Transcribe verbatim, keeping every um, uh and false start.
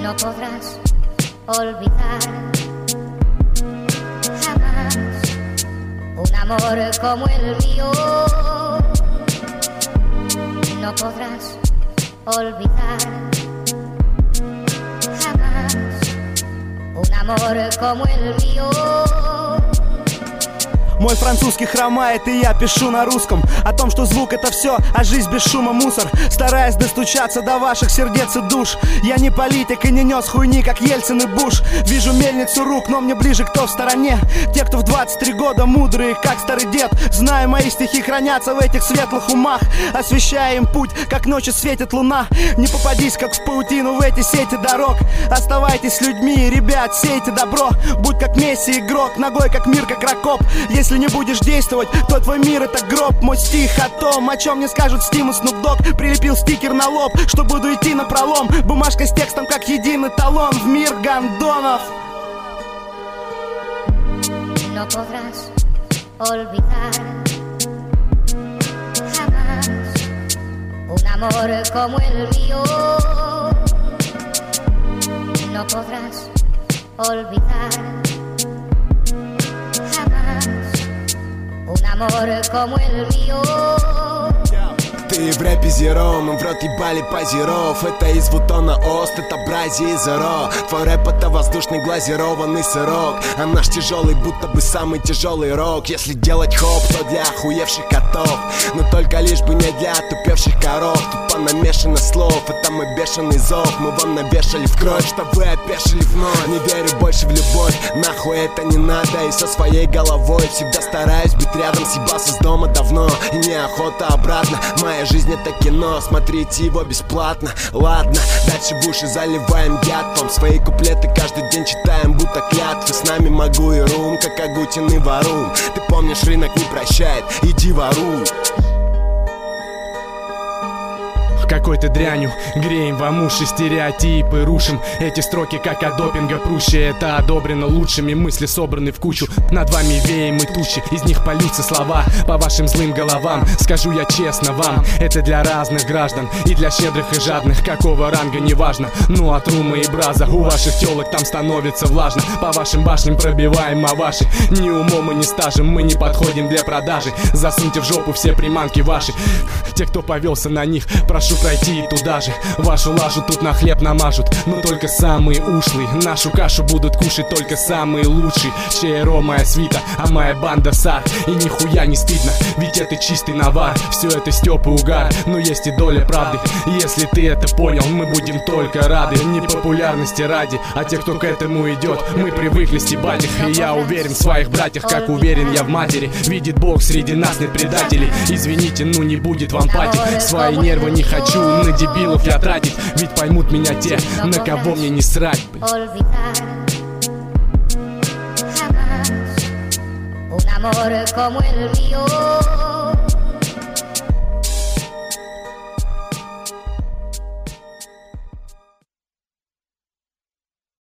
No podrás olvidar jamás un amor como el mío. No podrás olvidar jamás un amor como el mío. Мой французский хромает, и я пишу на русском о том, что звук это все, а жизнь без шума мусор. Стараясь достучаться до ваших сердец и душ. Я не политик и не нес хуйни, как Ельцин и Буш. Вижу мельницу рук, но мне ближе кто в стороне. Те, кто в двадцать три года мудрые, как старый дед. Знаю, мои стихи хранятся в этих светлых умах, освещая им путь, как ночью светит луна. Не попадись, как в паутину, в эти сети дорог. Оставайтесь людьми, ребят, сейте добро. Будь как Месси игрок, ногой как мир, как Рокоп. Если не будешь действовать, то твой мир это гроб. Мой стих о том, о чем не скажут Стим и Снуп Дог. Прилепил стикер на лоб, что буду идти на пролом. Бумажка с текстом, как единый талон в мир гондонов. No podrás olvidar jamás un amor como el mío. No podrás olvidar jamás un amor como el mío. Ты в рэпе зеро, мы в рот ебали позеров. Это из Вутона Ост, это Брази и Зеро. Твой рэп это воздушный глазированный сырок, а наш тяжелый будто бы самый тяжелый рок. Если делать хоп, то для охуевших котов, но только лишь бы не для отупевших коров. Тут понамешано слов, это мой бешеный зов. Мы вам навешали в кровь, что вы опешили вновь. Не верю больше в любовь, нахуй это не надо. И со своей головой всегда стараюсь быть рядом. Съебался с дома давно, и неохота обратно. Моя жизнь это кино, смотрите его бесплатно. Ладно, дальше в уши заливаем яд. Вам свои куплеты каждый день читаем, будто клятвы. С нами могу и рум, как Агутин и Варум. Ты помнишь, рынок не прощает, иди воруй. Какой-то дрянью греем вам уши, стереотипы рушим. Эти строки как от допинга прущие. Это одобрено лучшими, мысли собраны в кучу. Над вами веем и тучи, из них польются слова по вашим злым головам. Скажу я честно вам, это для разных граждан, и для щедрых и жадных, какого ранга неважно. Ну от Рума и Браза у ваших телок там становится влажно. По вашим башням пробиваем, а ваши ни умом и ни стажем мы не подходим для продажи. Засуньте в жопу все приманки ваши. Те, кто повелся на них, прошу пройти и туда же. Вашу лажу тут на хлеб намажут, но только самые ушлые. Нашу кашу будут кушать только самые лучшие. Чейро моя свита, а моя банда сар. И нихуя не стыдно, ведь это чистый навар. Все это стёб и угар, но есть и доля правды. Если ты это понял, мы будем только рады. Не популярности ради, а те, кто к этому идет. Мы привыкли стебать их, и я уверен в своих братьях, как уверен я в матери. Видит Бог, среди нас нет предателей. Извините, ну не будет вам пати. Свои нервы не хочу на дебилов я тратить, ведь поймут меня те, на кого мне не срать. Un amor como el mío.